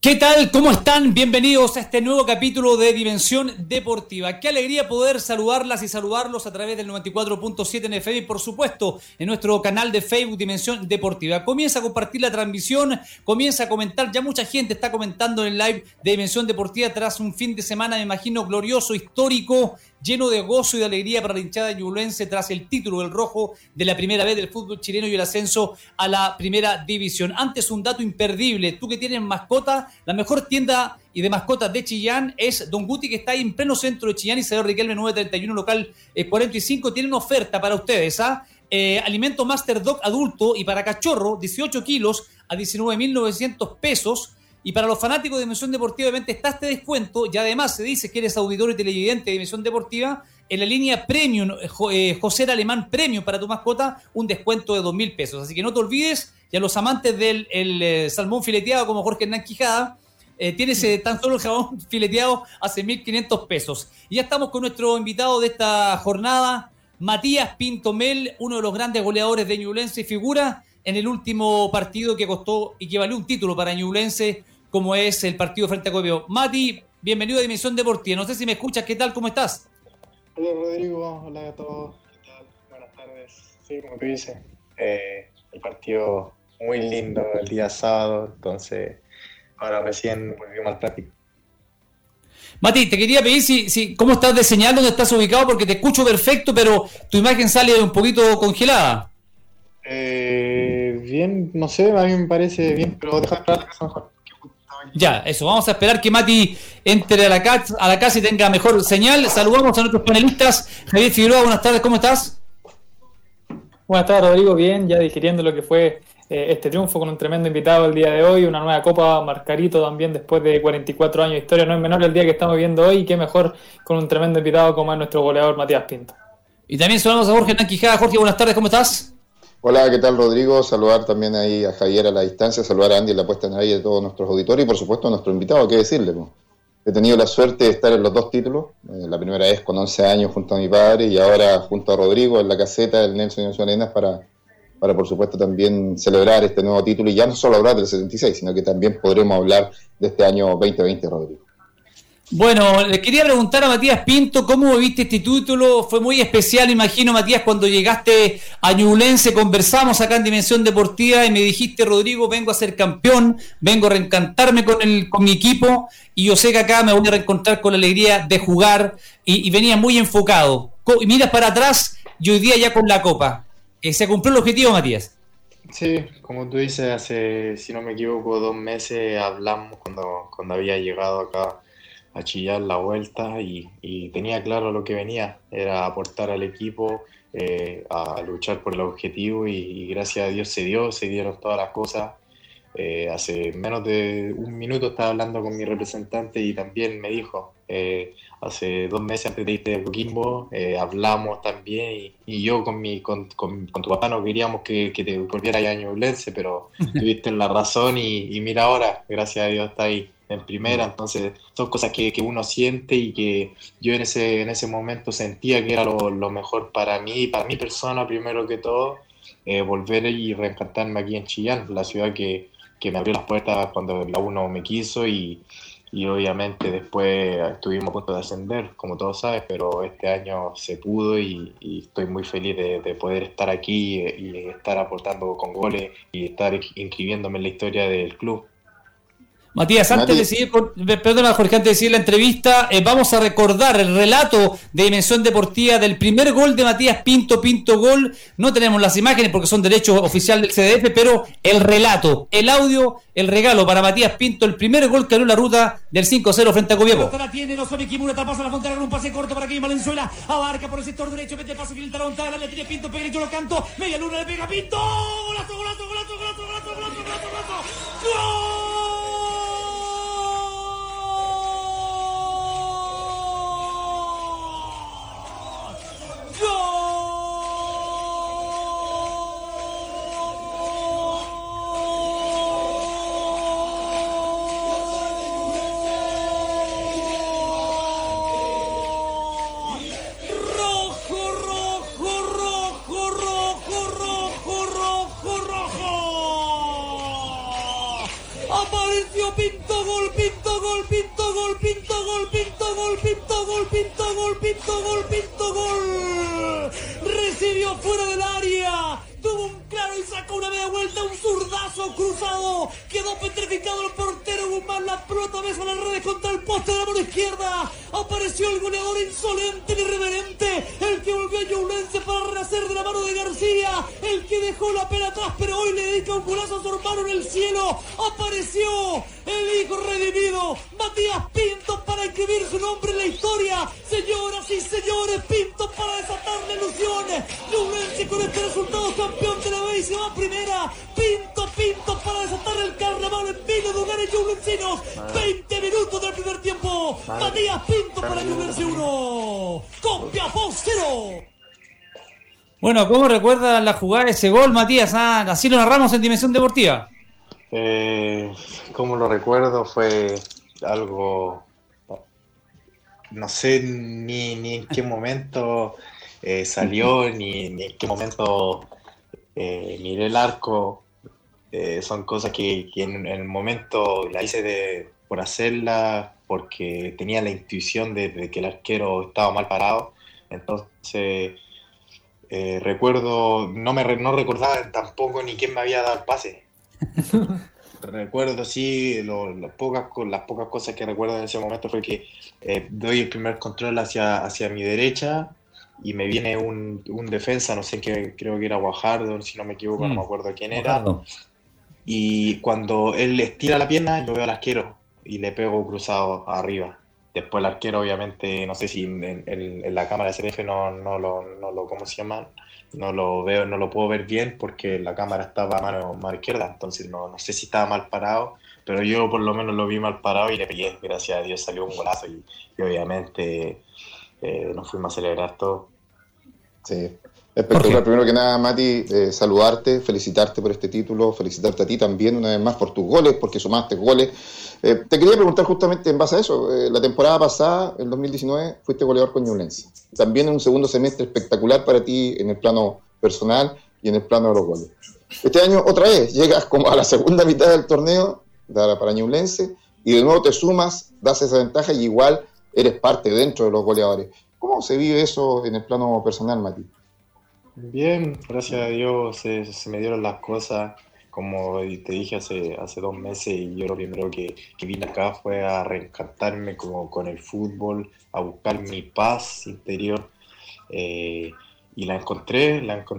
¿Qué tal? ¿Cómo están? Bienvenidos a este nuevo capítulo de Dimensión Deportiva. Qué alegría poder saludarlas y saludarlos a través del 94.7 en FM y por supuesto en nuestro canal de Facebook Dimensión Deportiva. Comienza a compartir la transmisión, comienza a comentar, ya mucha gente está comentando en el live de Dimensión Deportiva tras un fin de semana, me imagino, glorioso, histórico, lleno de gozo y de alegría para la hinchada ñublense tras el título del rojo de la primera vez del fútbol chileno y el ascenso a la primera división. Antes, un dato imperdible, tú que tienes mascota, la mejor tienda y de mascotas de Chillán es Don Guti, que está ahí en pleno centro de Chillán, Isabel Riquelme 931, local 45, tiene una oferta para ustedes, alimento Master Dog adulto y para cachorro, 18 kilos a 19.900 pesos. Y para los fanáticos de Dimensión Deportiva, obviamente está este descuento. Y además se dice que eres auditorio y televidente de Dimensión Deportiva. En la línea Premium, José Alemán Premium para tu mascota, un descuento de 2.000 pesos. Así que no te olvides. Y a los amantes del salmón fileteado como Jorge Hernán Quijada, tienes tan solo el jabón fileteado a 6.500 pesos. Y ya estamos con nuestro invitado de esta jornada, Matías Pinto Mel, uno de los grandes goleadores de Ñublense y figura en el último partido que costó y que valió un título para Ñublense, como es el partido frente a Copiapó. Mati, bienvenido a Dimensión Deportiva. No sé si me escuchas, ¿qué tal? ¿Cómo estás? Hola Rodrigo, hola a todos. ¿Qué tal? Buenas tardes. Sí, como tú dices, el partido muy lindo el día sábado, entonces ahora recién volvimos al práctico. Mati, te quería pedir cómo estás de señal, dónde estás ubicado, porque te escucho perfecto, pero tu imagen sale un poquito congelada. Bien, no sé, a mí me parece bien, pero deja entrar a la casa mejor. Ya, eso, vamos a esperar que Mati entre a la casa y tenga mejor señal. Saludamos a nuestros panelistas. Javier Figueroa, buenas tardes, ¿cómo estás? Buenas tardes, Rodrigo, bien, ya digiriendo lo que fue este triunfo con un tremendo invitado el día de hoy, una nueva Copa Marcarito también después de 44 años de historia, no es menor el día que estamos viendo hoy, y qué mejor con un tremendo invitado como es nuestro goleador Matías Pinto. Y también saludamos a Jorge Hernán Quijada. Jorge, buenas tardes, ¿cómo estás? Hola, ¿qué tal, Rodrigo? Saludar también ahí a Javier a la distancia, saludar a Andy en la puesta en aire de todos nuestros auditores y por supuesto a nuestro invitado, ¿qué decirle? He tenido la suerte de estar en los dos títulos, la primera vez con 11 años junto a mi padre y ahora junto a Rodrigo en la caseta del Nelson Ignacio Arenas para por supuesto también celebrar este nuevo título y ya no solo hablar del 76, sino que también podremos hablar de este año 2020, Rodrigo. Bueno, le quería preguntar a Matías Pinto, ¿cómo viste este título? Fue muy especial, imagino, Matías, cuando llegaste a Ñublense, conversamos acá en Dimensión Deportiva y me dijiste, Rodrigo, vengo a ser campeón, vengo a reencantarme con mi equipo y yo sé que acá me voy a reencontrar con la alegría de jugar y venía muy enfocado. Y miras para atrás y hoy día ya con la Copa. ¿Se cumplió el objetivo, Matías? Sí, como tú dices, hace, si no me equivoco, 2 meses hablamos cuando había llegado acá a chillar la vuelta y tenía claro lo que venía, era aportar al equipo, a luchar por el objetivo y gracias a Dios se dieron todas las cosas. Hace menos de un minuto estaba hablando con mi representante y también me dijo, hace 2 meses antes de irte a Coquimbo, hablamos también y yo con tu papá no queríamos que te volvieras a Ñublense, pero tuviste la razón y mira ahora, gracias a Dios está ahí en primera, entonces son cosas que uno siente y que yo en ese momento sentía que era lo mejor para mí, para mi persona primero que todo, volver y reencantarme aquí en Chillán, la ciudad que me abrió las puertas cuando la uno me quiso y obviamente después estuvimos a punto de ascender, como todos sabes, pero este año se pudo y estoy muy feliz de poder estar aquí y estar aportando con goles y estar inscribiéndome en la historia del club. Matías, antes de seguir, perdona Jorge, antes de seguir la entrevista, vamos a recordar el relato de Dimensión Deportiva del primer gol de Matías Pinto gol. No tenemos las imágenes porque son derechos oficial del CDF, pero el relato, el audio, el regalo para Matías Pinto, el primer gol que abrió la ruta del 5-0 frente a Copiapó. La tiene, no sabe Kimura, pasa la frontera con un pase corto para que Valenzuela abarca por el sector derecho, mete el pase, filtra la montada, le tiene Pinto, pega y yo lo canto, media luna le pega Pinto, golazo, golazo, golazo, golazo, golazo, golazo, golazo, golazo, ¡gol! otra vez a las redes contra el poste de la mano izquierda. Apareció el goleador insolente y irreverente, el que volvió a Ñublense para renacer de la mano de García, el que dejó la pena atrás pero hoy le dedica un golazo a su hermano en el cielo. Apareció el hijo redimido, Matías Pinto, para escribir su nombre en la historia. Señoras y señores, Pinto para desatar la ilusión. Ñublense con este resultado campeón de la B y se va a primera. Pinto para desatar el carnaval en miles de hogares ñublencinos. 20 minutos del primer tiempo. Matías Pinto para Ñublense 1, Copiapó 0. Bueno, ¿cómo recuerdas la jugada de ese gol, Matías? Así lo narramos en Dimensión Deportiva. Como lo recuerdo, fue algo, no sé ni en qué momento salió, ni en qué momento miré el arco. Son cosas que en el momento la hice por hacerla, porque tenía la intuición de que el arquero estaba mal parado. Entonces recuerdo, no recordaba tampoco ni quién me había dado el pase. Recuerdo, sí, las pocas cosas que recuerdo en ese momento fue que doy el primer control hacia mi derecha y me viene un defensa, no sé qué, creo que era Guajardo, si no me equivoco, no me acuerdo quién era. Y cuando él estira la pierna, yo veo al arquero y le pego cruzado arriba. Después el arquero, obviamente, no sé si en la cámara de CRF no lo ¿cómo se llama? No lo veo, no lo puedo ver bien porque la cámara estaba a mano izquierda, entonces no sé si estaba mal parado, pero yo por lo menos lo vi mal parado y le pegué, gracias a Dios salió un golazo y obviamente nos fuimos a celebrar todo. Sí, espectacular. Primero que nada, Mati, saludarte, felicitarte por este título, felicitarte a ti también una vez más por tus goles, porque sumaste goles. Te quería preguntar justamente en base a eso, la temporada pasada, el 2019, fuiste goleador con Ñublense. También en un segundo semestre espectacular para ti en el plano personal y en el plano de los goles. Este año otra vez llegas como a la segunda mitad del torneo para Ñublense y de nuevo te sumas, das esa ventaja y igual eres parte dentro de los goleadores. ¿Cómo se vive eso en el plano personal, Mati? Bien, gracias a Dios se me dieron las cosas. Como te dije hace 2 meses, y yo lo primero que vine acá fue a reencantarme con el fútbol, a buscar mi paz interior, y la encontré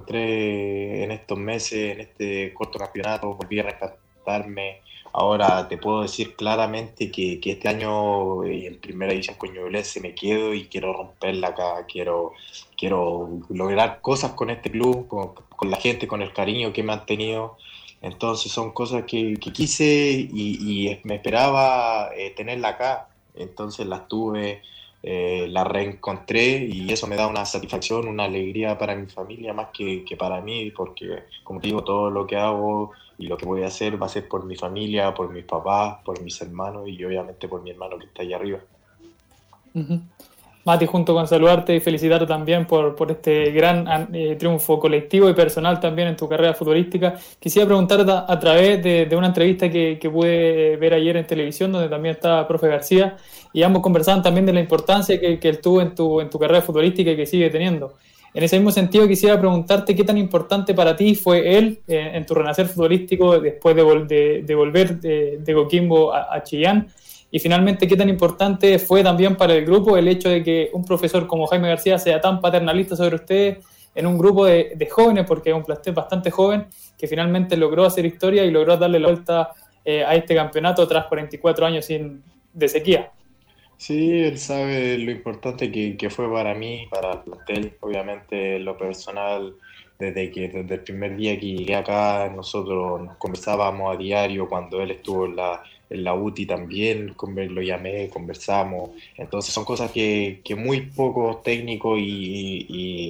en estos meses, en este corto campeonato, volví a reencantarme. Ahora te puedo decir claramente que este año en primera división con Ñublense me quedo y quiero romperla acá, quiero lograr cosas con este club, con la gente, con el cariño que me han tenido. Entonces son cosas que quise y me esperaba tenerla acá. Entonces las tuve, las reencontré y eso me da una satisfacción, una alegría para mi familia más que para mí, porque como te digo, todo lo que hago y lo que voy a hacer va a ser por mi familia, por mis papás, por mis hermanos y obviamente por mi hermano que está allá arriba. Uh-huh. Mati, junto con saludarte y felicitarte también por este gran triunfo colectivo y personal también en tu carrera futbolística, quisiera preguntarte a través de una entrevista que pude ver ayer en televisión, donde también estaba profe García, y ambos conversaban también de la importancia que él tuvo en tu carrera futbolística y que sigue teniendo. En ese mismo sentido, quisiera preguntarte qué tan importante para ti fue él en tu renacer futbolístico después de volver de Coquimbo a Chillán. Y finalmente, ¿qué tan importante fue también para el grupo el hecho de que un profesor como Jaime García sea tan paternalista sobre ustedes en un grupo de jóvenes, porque es un plantel bastante joven, que finalmente logró hacer historia y logró darle la vuelta a este campeonato tras 44 años de sequía? Sí, él sabe lo importante que fue para mí, para el plantel. Obviamente, lo personal, desde el primer día que llegué acá, nosotros nos conversábamos a diario. Cuando él estuvo en la UTI también, lo llamé, conversamos. Entonces son cosas que muy pocos técnicos y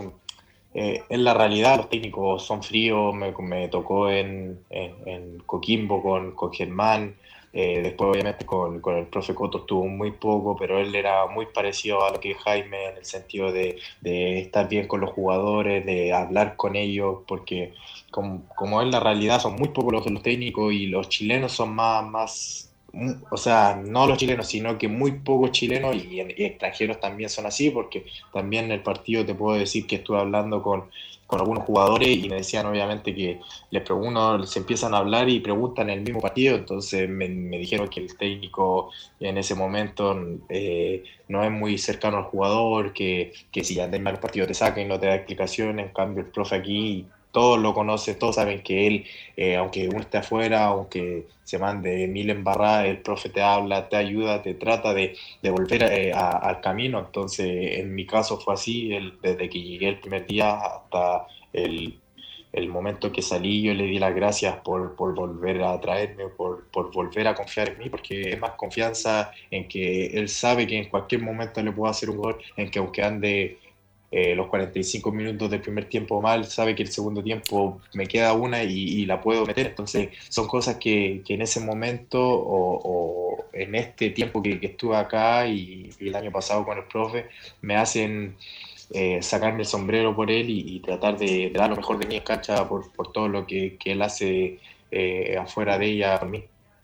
es la realidad. Los técnicos son fríos. Me tocó en Coquimbo con Germán. Después obviamente con el profe Coto estuvo muy poco, pero él era muy parecido a lo que es Jaime en el sentido de estar bien con los jugadores, de hablar con ellos, porque como es la realidad, son muy pocos los técnicos y los chilenos son más, o sea, no los chilenos, sino que muy pocos chilenos y extranjeros también son así, porque también en el partido te puedo decir que estuve hablando con con algunos jugadores y me decían obviamente que se empiezan a hablar y preguntan en el mismo partido, entonces me dijeron que el técnico en ese momento no es muy cercano al jugador, que si ya termina el partido te saca y no te da explicaciones. En cambio el profe aquí todos lo conocen, todos saben que él, aunque uno esté afuera, aunque se mande mil embarradas, el profe te habla, te ayuda, te trata de volver al camino. Entonces, en mi caso fue así, desde que llegué el primer día hasta el momento que salí, yo le di las gracias por volver a traerme, por volver a confiar en mí, porque es más confianza en que él sabe que en cualquier momento le puedo hacer un gol, en que aunque ande los 45 minutos del primer tiempo mal, sabe que el segundo tiempo me queda una y la puedo meter. Entonces son cosas que en ese momento o en este tiempo que estuve acá y el año pasado con el profe me hacen sacarme el sombrero por él y tratar de dar lo mejor de mí en cancha por todo lo que él hace afuera de ella por mí.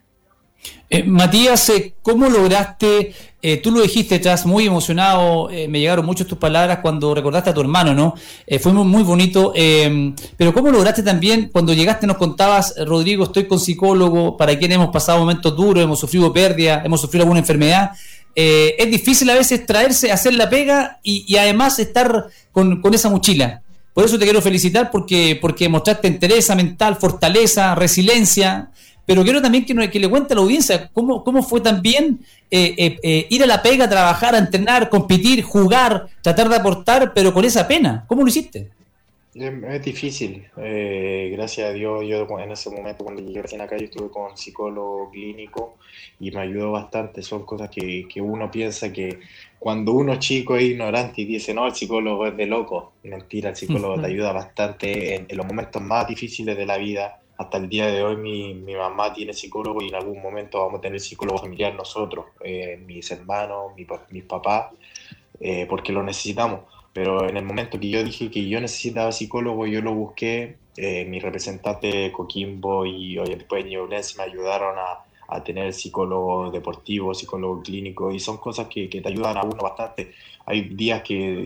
Matías, ¿cómo lograste? Tú lo dijiste, estás muy emocionado, me llegaron mucho tus palabras cuando recordaste a tu hermano, ¿no? Fue muy, muy bonito, pero ¿cómo lograste también, cuando llegaste nos contabas, Rodrigo, estoy con psicólogo, para quienes hemos pasado momentos duros, hemos sufrido pérdida, hemos sufrido alguna enfermedad? Es difícil a veces traerse, hacer la pega y además estar con esa mochila. Por eso te quiero felicitar porque mostraste entereza mental, fortaleza, resiliencia. Pero quiero también que le cuente a la audiencia cómo fue también ir a la pega, trabajar, a entrenar, competir, jugar, tratar de aportar, pero con esa pena. ¿Cómo lo hiciste? Es difícil. Gracias a Dios, yo en ese momento cuando llegué recién acá, yo estuve con psicólogo clínico y me ayudó bastante. Son cosas que uno piensa que cuando uno es chico es ignorante y dice, no, el psicólogo es de loco. Mentira, el psicólogo te ayuda bastante en los momentos más difíciles de la vida. Hasta el día de hoy mi mamá tiene psicólogo y en algún momento vamos a tener psicólogo familiar nosotros, mis hermanos, mis papás, porque lo necesitamos. Pero en el momento que yo dije que yo necesitaba psicólogo, yo lo busqué, mi representante Coquimbo y después Ñublense me ayudaron a tener psicólogo deportivo, psicólogo clínico, y son cosas que te ayudan a uno bastante. Hay días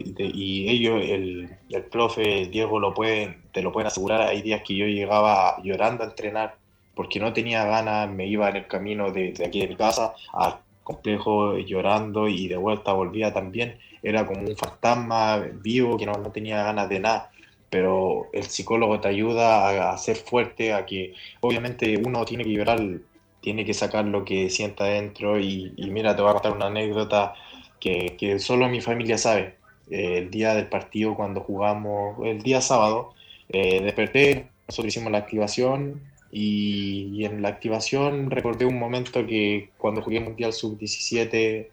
y ellos, el profe Diego te lo pueden asegurar, hay días que yo llegaba llorando a entrenar porque no tenía ganas, me iba en el camino de aquí de mi casa al complejo llorando y de vuelta volvía también, era como un fantasma vivo que no tenía ganas de nada. Pero el psicólogo te ayuda a ser fuerte, a que obviamente uno tiene que llorar, tiene que sacar lo que sienta adentro y mira, te voy a contar una anécdota que solo mi familia sabe. El día del partido, cuando jugamos, el día sábado, desperté, nosotros hicimos la activación y en la activación recordé un momento que cuando jugué Mundial Sub-17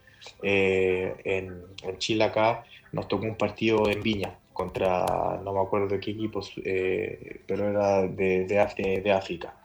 en Chile acá, nos tocó un partido en Viña contra, no me acuerdo de qué equipos, pero era de África.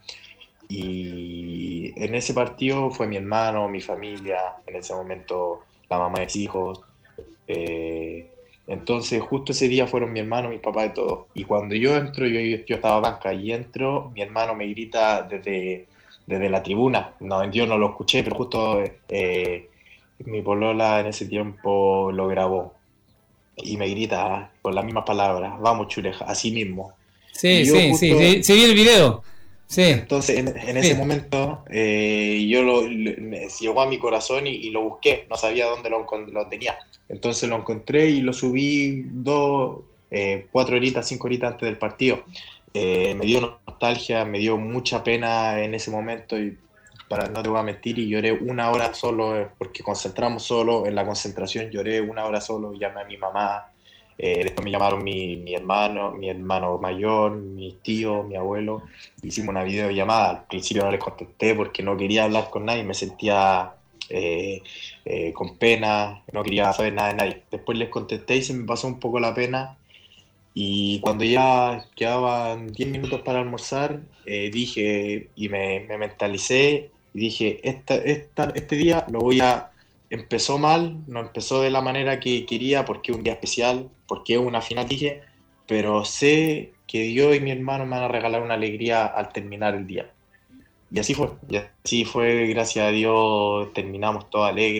Y en ese partido fue mi hermano, mi familia, en ese momento la mamá de mis hijos. Entonces justo ese día fueron mi hermano, mi papá y todo. Y cuando yo entro, yo estaba banca y entro, mi hermano me grita desde la tribuna. No, yo no lo escuché, pero justo mi polola en ese tiempo lo grabó. Y me grita con las mismas palabras, vamos Chuleja, así mismo. Sí, sí vi el video. Sí. Entonces, en ese momento, llegó a mi corazón y lo busqué, no sabía dónde lo tenía. Entonces lo encontré y lo subí 4 horitas, 5 horitas antes del partido. Me dio nostalgia, me dio mucha pena en ese momento y no te voy a mentir, y lloré 1 hora solo, porque concentramos solo, en la concentración lloré 1 hora solo, llamé a mi mamá. Después me llamaron mi hermano mayor, mis tíos, mi abuelo. Hicimos una videollamada. Al principio no les contesté porque no quería hablar con nadie, me sentía con pena, no quería saber nada de nadie. Después les contesté y se me pasó un poco la pena. Y cuando ya quedaban 10 minutos para almorzar, dije y me mentalicé y dije, este día lo voy a... Empezó mal, no empezó de la manera que quería porque es un día especial, porque es una final, dije, pero sé que Dios y mi hermano me van a regalar una alegría al terminar el día. Y así fue, gracias a Dios terminamos todo alegre,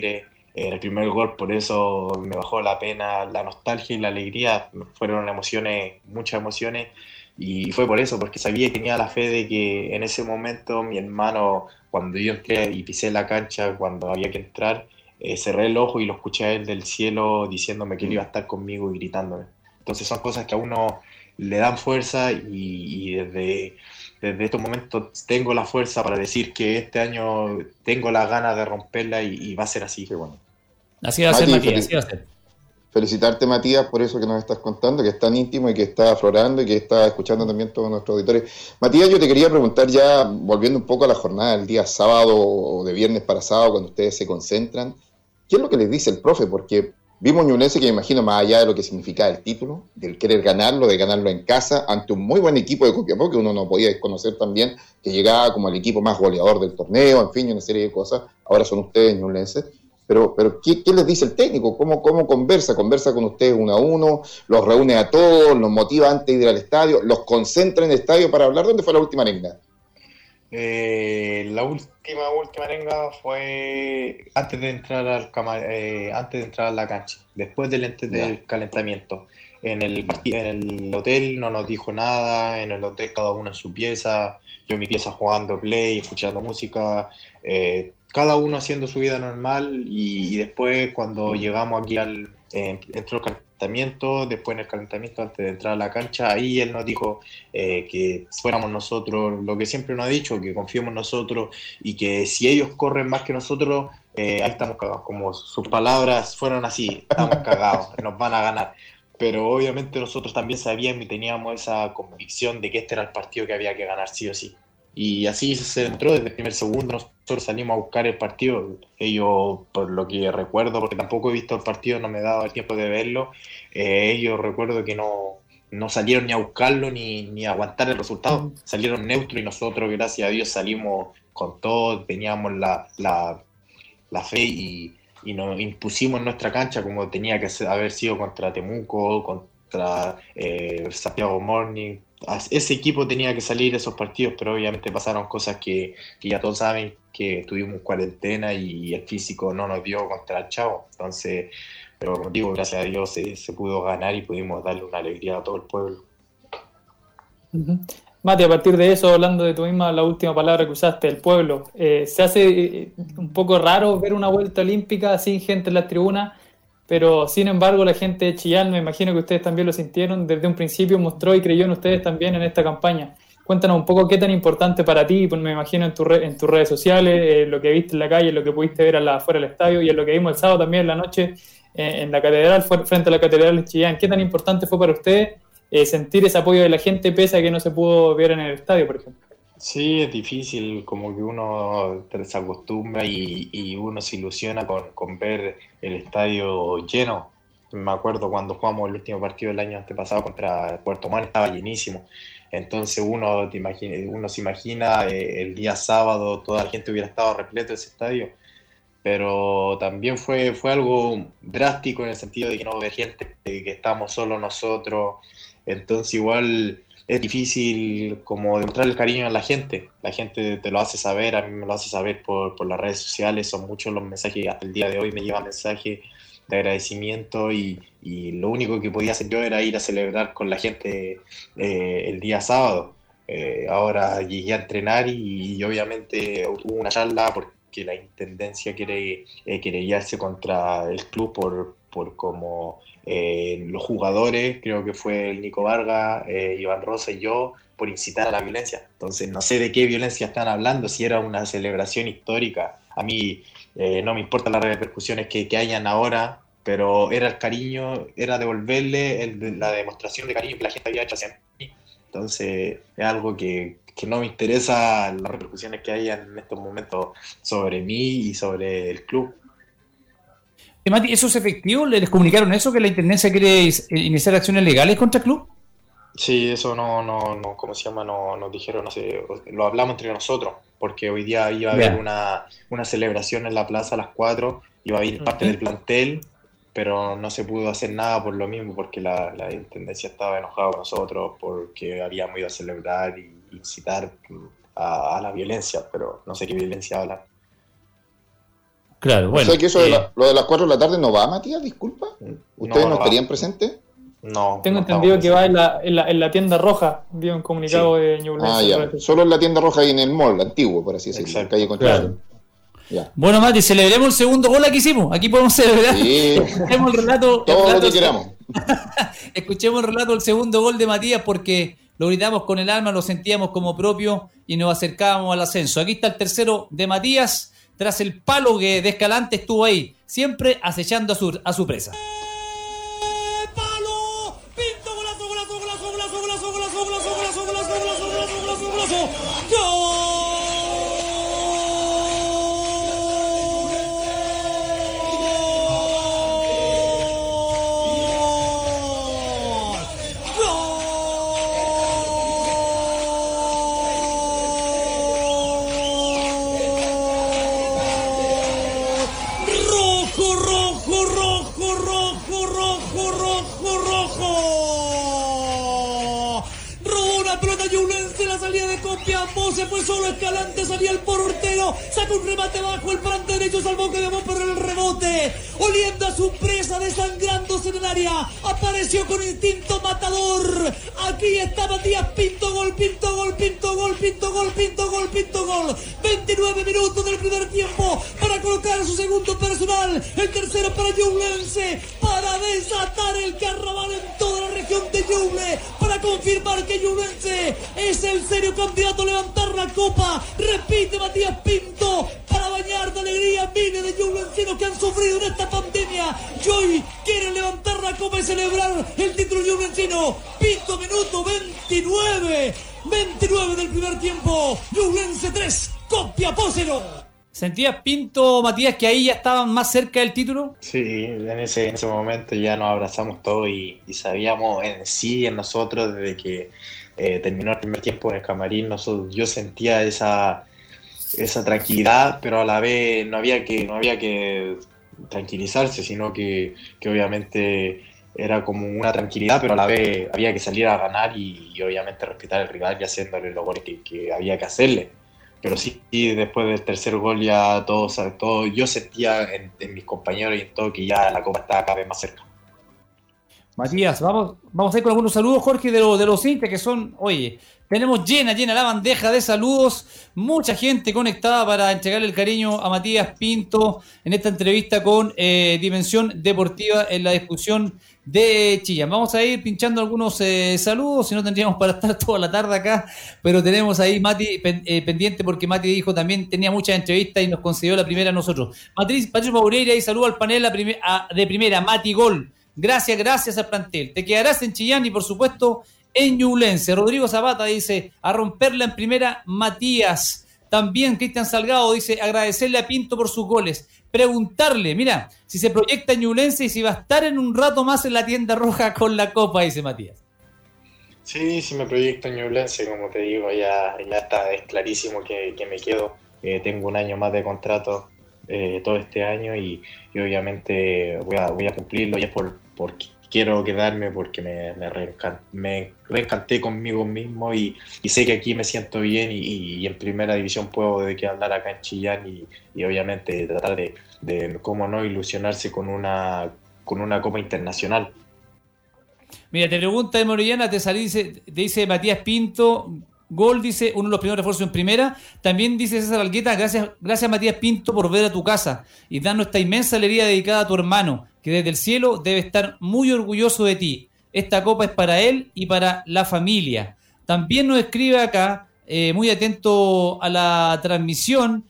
el primer gol, por eso me bajó la pena, la nostalgia y la alegría, fueron emociones, muchas emociones, y fue por eso, porque sabía y tenía la fe de que en ese momento mi hermano, cuando yo entré y pisé la cancha, cuando había que entrar, cerré el ojo y lo escuché a él del cielo diciéndome que él iba a estar conmigo y gritándome. Entonces son cosas que a uno le dan fuerza y desde estos momentos tengo la fuerza para decir que este año tengo las ganas de romperla y va a ser así. Qué bueno. Así va a ser, Mati, Matías, así va a ser. felicitarte, Matías, por eso que nos estás contando, que es tan íntimo y que está aflorando y que está escuchando también todos nuestros auditores. Matías, yo te quería preguntar ya, volviendo un poco a la jornada del día sábado o de viernes para sábado, cuando ustedes se concentran, ¿qué es lo que les dice el profe? Porque vimos Ñublense que me imagino, más allá de lo que significaba el título, del querer ganarlo, de ganarlo en casa, ante un muy buen equipo de Copiapó, que uno no podía desconocer también, que llegaba como el equipo más goleador del torneo, en fin, una serie de cosas. Ahora son ustedes Ñublense. Pero ¿qué les dice el técnico? ¿Cómo conversa? ¿Conversa con ustedes 1-1? ¿Los reúne a todos? ¿Los motiva antes de ir al estadio? ¿Los concentra en el estadio para hablar? ¿Dónde fue la última arenga? La última arenga fue antes de entrar antes de entrar a la cancha, después del calentamiento. En el hotel no nos dijo nada, en el hotel cada uno en su pieza, yo en mi pieza jugando play, escuchando música, cada uno haciendo su vida normal y después cuando llegamos aquí entró el calentamiento, después en el calentamiento antes de entrar a la cancha, ahí él nos dijo que fuéramos nosotros, lo que siempre nos ha dicho, que confiemos en nosotros y que si ellos corren más que nosotros, ahí estamos cagados, como sus palabras fueron así, estamos cagados, nos van a ganar. Pero obviamente nosotros también sabíamos y teníamos esa convicción de que este era el partido que había que ganar sí o sí. Y así se entró desde el primer segundo, nosotros salimos a buscar el partido. Ellos, por lo que recuerdo, porque tampoco he visto el partido, no me he dado el tiempo de verlo, ellos recuerdo que no salieron ni a buscarlo ni a aguantar el resultado. Salieron neutros y nosotros, gracias a Dios, salimos con todo, teníamos la fe y nos impusimos en nuestra cancha como tenía que haber sido contra Temuco, contra Santiago Morning. Ese equipo tenía que salir de esos partidos, pero obviamente pasaron cosas que ya todos saben, que tuvimos cuarentena y el físico no nos dio contra el Chavo. Entonces, pero como digo, gracias a Dios se pudo ganar y pudimos darle una alegría a todo el pueblo. Mati, a partir de eso, hablando de tu misma, la última palabra que usaste, el pueblo, se hace un poco raro ver una vuelta olímpica sin gente en las tribunas, pero sin embargo la gente de Chillán, me imagino que ustedes también lo sintieron, desde un principio mostró y creyó en ustedes también en esta campaña. Cuéntanos un poco qué tan importante para ti, pues me imagino en tus redes sociales, lo que viste en la calle, lo que pudiste ver afuera del estadio y en lo que vimos el sábado también en la noche en la catedral, frente a la catedral de Chillán. ¿Qué tan importante fue para ustedes sentir ese apoyo de la gente pese a que no se pudo ver en el estadio, por ejemplo? Sí, es difícil, como que uno se acostumbra y uno se ilusiona con ver el estadio lleno. Me acuerdo cuando jugamos el último partido del año antepasado contra Puerto Montt, estaba llenísimo. Entonces uno se imagina el día sábado toda la gente hubiera estado repleto ese estadio, pero también fue algo drástico en el sentido de que no había gente, que estábamos solo nosotros. Entonces igual es difícil como demostrar el cariño a la gente te lo hace saber, a mí me lo hace saber por las redes sociales, son muchos los mensajes, hasta el día de hoy me llevan mensajes de agradecimiento y lo único que podía hacer yo era ir a celebrar con la gente el día sábado. Ahora llegué a entrenar y obviamente hubo una charla porque la intendencia quiere querellarse contra el club por como los jugadores, creo que fue el Nico Vargas, Iván Rosa y yo, por incitar a la violencia. Entonces no sé de qué violencia están hablando, si era una celebración histórica. A mí no me importan las repercusiones que hayan ahora, pero era el cariño, era devolverle la demostración de cariño que la gente había hecho hacia mí. Entonces es algo que no me interesa las repercusiones que hayan en estos momentos sobre mí y sobre el club. Mati, ¿eso es efectivo? ¿Les comunicaron eso, que la Intendencia quiere iniciar acciones legales contra el club? Sí, eso no, ¿cómo se llama? No, nos dijeron, no sé, lo hablamos entre nosotros, porque hoy día iba a haber una celebración en la plaza a las 4, iba a ir parte del plantel, pero no se pudo hacer nada por lo mismo, porque la Intendencia estaba enojada con nosotros, porque habíamos ido a celebrar y incitar a la violencia, pero no sé qué violencia hablan. Claro, bueno. O sea que eso lo de las 4 de la tarde no va, Matías, disculpa. ¿Ustedes no estarían presentes? No. Tengo no entendido estamos que va en la tienda roja, dio un comunicado de Ñublense. Ya. Solo en la tienda roja y en el mall, antiguo, por así decirlo. Exacto. Calle Constitución. Ya. Bueno, Mati, celebremos el segundo gol que hicimos. Aquí podemos celebrar. Sí. Escuchemos el relato. Todo lo que queramos. Escuchemos el relato del segundo gol de Matías porque lo gritamos con el alma, lo sentíamos como propio y nos acercábamos al ascenso. Aquí está el tercero de Matías, tras el palo que de Escalante estuvo ahí, siempre acechando a su presa. ¡Palo! ¡Pinto! ¡Golazo, golazo, golazo, golazo, golazo, golazo, golazo, golazo, golazo, golazo, golazo, golazo, golazo! ¡Gol! Se fue solo Escalante, salía el portero, saca un remate bajo el plante derecho, salvó que debó perder el rebote, oliendo a su presa, desangrándose en el área, apareció con instinto matador. Aquí está Matías Pinto, gol, Pinto, gol, Pinto, gol, Pinto, gol, Pinto, gol, Pinto, gol. 29 minutos del primer tiempo para colocar su segundo personal, el tercero para Ñublense, para desatar el carnaval en toda la región de Ñuble, para confirmar que Ñublense es el serio candidato a levantar la copa. Repite Matías Pinto para bañar de alegría miles de ñublencinos que han sufrido en esta pandemia y hoy quieren levantar la copa y celebrar el título ñublencino. Pinto, minuto 29 del primer tiempo. Ñublense 3, Copiapó 0. ¿Sentías, Pinto, Matías, que ahí ya estaban más cerca del título? Sí, en ese momento ya nos abrazamos todos y sabíamos en nosotros desde que terminó el primer tiempo en el camarín. Yo sentía esa tranquilidad, pero a la vez no había que tranquilizarse, sino que obviamente era como una tranquilidad, pero a la vez había que salir a ganar y obviamente respetar al rival y haciéndole los goles que había que hacerle. Pero sí, después del tercer gol ya todo yo sentía en mis compañeros y en todo que ya la copa estaba cada vez más cerca. Matías, vamos a ir con algunos saludos, Jorge, de los hinchas que son, oye, tenemos llena la bandeja de saludos, mucha gente conectada para entregarle el cariño a Matías Pinto en esta entrevista con Dimensión Deportiva en la discusión de Chillán. Vamos a ir pinchando algunos saludos, si no tendríamos para estar toda la tarde acá, pero tenemos ahí Mati pendiente porque Mati dijo también tenía muchas entrevistas y nos concedió la primera a nosotros. Patricio Maureira y saludo al panel de primera, Mati Gol. Gracias al plantel. Te quedarás en Chillán y por supuesto en Ñublense. Rodrigo Zapata dice a romperla en primera, Matías. También Cristian Salgado dice agradecerle a Pinto por sus goles. Preguntarle, mira, si se proyecta en Ñublense y si va a estar en un rato más en la tienda roja con la copa, dice Matías. Sí, me proyecto en Ñublense, como te digo, ya está, es clarísimo que me quedo. Tengo un año más de contrato todo este año y obviamente voy a cumplirlo ya porque quiero quedarme, porque me reencanté conmigo mismo y sé que aquí me siento bien y en primera división puedo hablar acá en Chillán y obviamente tratar de cómo no ilusionarse con una copa internacional. Mira, te pregunta de Morellana, te dice Matías Pinto, gol, dice, uno de los primeros refuerzos en primera. También dice César Algueta, gracias Matías Pinto por ver a tu casa y darnos esta inmensa alegría dedicada a tu hermano, que desde el cielo debe estar muy orgulloso de ti. Esta copa es para él y para la familia. También nos escribe acá, muy atento a la transmisión,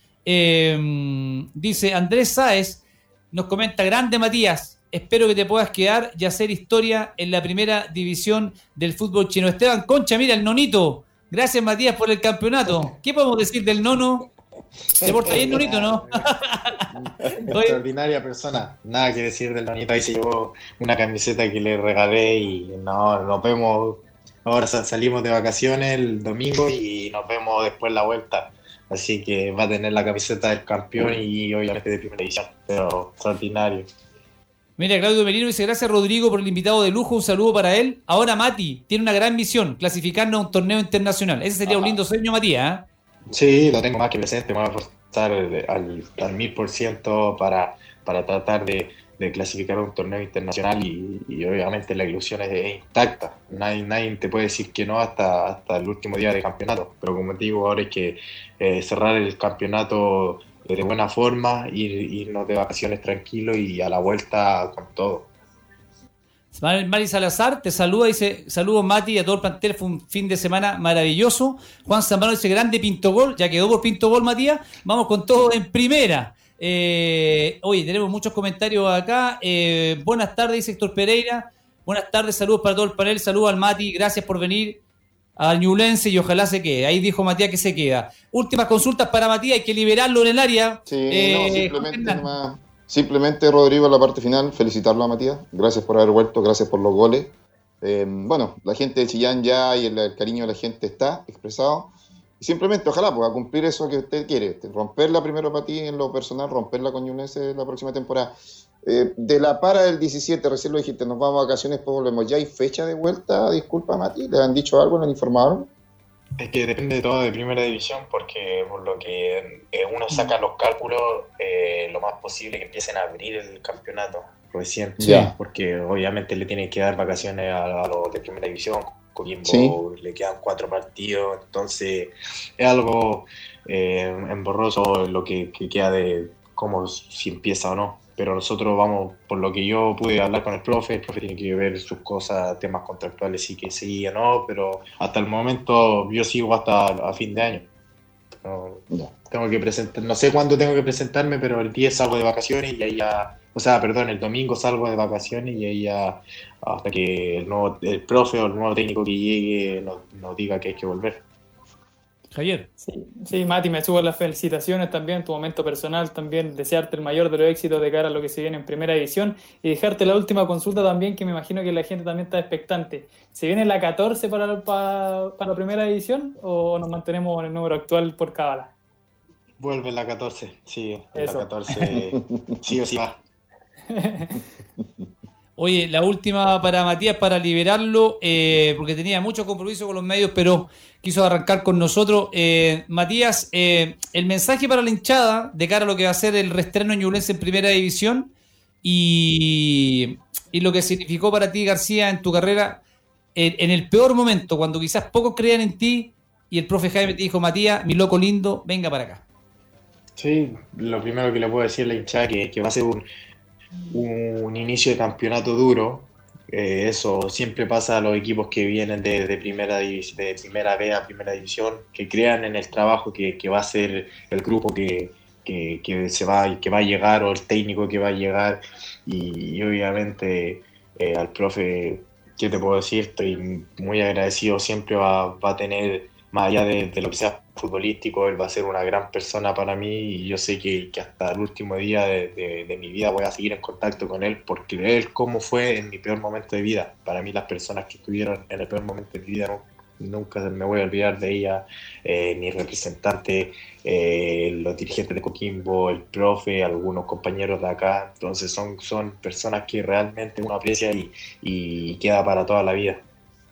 dice Andrés Sáez, nos comenta, grande Matías, espero que te puedas quedar y hacer historia en la primera división del fútbol chino. Esteban Concha, mira, el nonito. Gracias, Matías, por el campeonato. ¿Qué podemos decir del nono? ¿Se porta bien, nonito, no? Extraordinaria persona. Nada que decir del nonito. Ahí se llevó una camiseta que le regalé y nos vemos. Ahora salimos de vacaciones el domingo y nos vemos después la vuelta. Así que va a tener la camiseta del campeón y obviamente de primera división. Pero extraordinario. Mira, Claudio Merino dice, gracias Rodrigo por el invitado de lujo, un saludo para él. Ahora Mati tiene una gran misión, clasificarnos a un torneo internacional. Ese sería un lindo sueño, Matías, ¿eh? Sí, lo tengo más que presente. estar al 1000% para tratar de clasificar a un torneo internacional y obviamente la ilusión es intacta. Nadie te puede decir que no hasta el último día de campeonato, pero como te digo, ahora hay que cerrar el campeonato de buena forma, irnos de vacaciones tranquilos y a la vuelta con todo. Mari Salazar te saluda, dice: saludos Mati y a todo el plantel, fue un fin de semana maravilloso. Juan Zambrano dice: grande Pinto Gol, ya quedó por Pinto Gol Matías, vamos con todo en primera. Oye, tenemos muchos comentarios acá. Buenas tardes, dice Héctor Pereira. Buenas tardes, saludos para todo el panel, saludos al Mati, gracias por venir al Ñublense y ojalá se quede. Ahí dijo Matías que se queda. Últimas consultas para Matías, hay que liberarlo en el área. Sí, simplemente Rodrigo, en la parte final, felicitarlo a Matías. Gracias por haber vuelto, gracias por los goles. Bueno, la gente de Chillán ya y el cariño de la gente está expresado. Y simplemente, ojalá, pues, a cumplir eso que usted quiere. Romperla primero para ti en lo personal, romperla con Ñublense la próxima temporada. De la para del 17, recién lo dijiste, nos vamos a vacaciones, pues volvemos. ¿Ya hay fecha de vuelta? Disculpa, Mati, ¿le han dicho algo? ¿Le han informado? Es que depende de todo de primera división, porque por lo que uno saca los cálculos, lo más posible que empiecen a abrir el campeonato recién, porque obviamente le tienen que dar vacaciones a los de primera división. Coquimbo le quedan 4 partidos, entonces es algo emborroso lo que queda de cómo si empieza o no. Pero nosotros vamos, por lo que yo pude hablar con el profe tiene que ver sus cosas, temas contractuales, sí que sí o no, pero hasta el momento yo sigo hasta a fin de año. Tengo que presentar, no sé cuándo tengo que presentarme, pero el 10 salgo de vacaciones y ahí ya, el domingo salgo de vacaciones y ahí ya, hasta que el profe o el nuevo técnico que llegue nos diga que hay que volver. Javier. Sí, Mati, me subo las felicitaciones también, en tu momento personal, también desearte el mayor de los éxitos de cara a lo que se viene en primera división y dejarte la última consulta también, que me imagino que la gente también está expectante. ¿Se viene la 14 para primera división o nos mantenemos en el número actual por cábala? Vuelve la 14, sí, eso. La 14 sí o sí va. Oye, la última para Matías, para liberarlo, porque tenía mucho compromiso con los medios, pero quiso arrancar con nosotros. Matías, el mensaje para la hinchada de cara a lo que va a ser el reestreno Ñublense en primera división y lo que significó para ti, García, en tu carrera, en el peor momento, cuando quizás pocos creían en ti y el profe Jaime te dijo: Matías, mi loco lindo, venga para acá. Sí, lo primero que le puedo decir a la hinchada que va a ser un inicio de campeonato duro. Eso siempre pasa a los equipos que vienen de primera B a primera división, que crean en el trabajo que va a ser el grupo que va a llegar, o el técnico que va a llegar, y obviamente al profe, ¿qué te puedo decir? Estoy muy agradecido, siempre va a tener, más allá de lo que sea futbolístico, él va a ser una gran persona para mí, y yo sé que hasta el último día de mi vida voy a seguir en contacto con él, porque él, como fue en mi peor momento de vida, para mí las personas que estuvieron en el peor momento de mi vida nunca me voy a olvidar de ella, mi representante, los dirigentes de Coquimbo, el profe, algunos compañeros de acá. Entonces son personas que realmente uno aprecia y queda para toda la vida.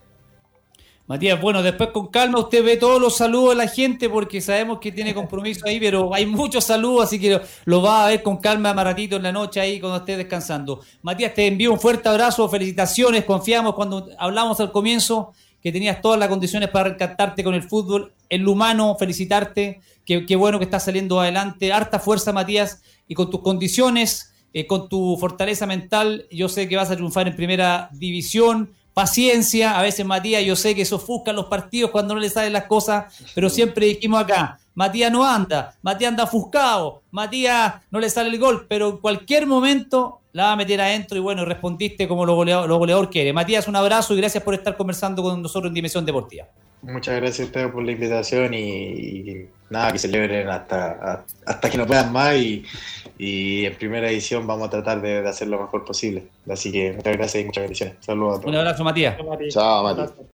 Matías, bueno, después con calma usted ve todos los saludos de la gente, porque sabemos que tiene compromiso ahí, pero hay muchos saludos, así que lo va a ver con calma más ratito en la noche ahí cuando esté descansando. Matías, te envío un fuerte abrazo, felicitaciones, confiamos cuando hablamos al comienzo que tenías todas las condiciones para rescatarte con el fútbol, en lo humano, felicitarte, qué bueno que estás saliendo adelante, harta fuerza, Matías, y con tus condiciones, con tu fortaleza mental, yo sé que vas a triunfar en primera división. Paciencia, a veces Matías, yo sé que se ofuscan los partidos cuando no le salen las cosas, pero siempre dijimos acá, Matías no anda, Matías anda ofuscado, Matías no le sale el gol, pero en cualquier momento la va a meter adentro y bueno, respondiste como lo goleador que eres. Matías, un abrazo y gracias por estar conversando con nosotros en Dimensión Deportiva. Muchas gracias a ustedes por la invitación y nada, que celebren hasta que no puedan más y en primera edición vamos a tratar de hacer lo mejor posible. Así que muchas gracias y muchas bendiciones. Saludos a todos. Un abrazo, Matías. Chao, Mati.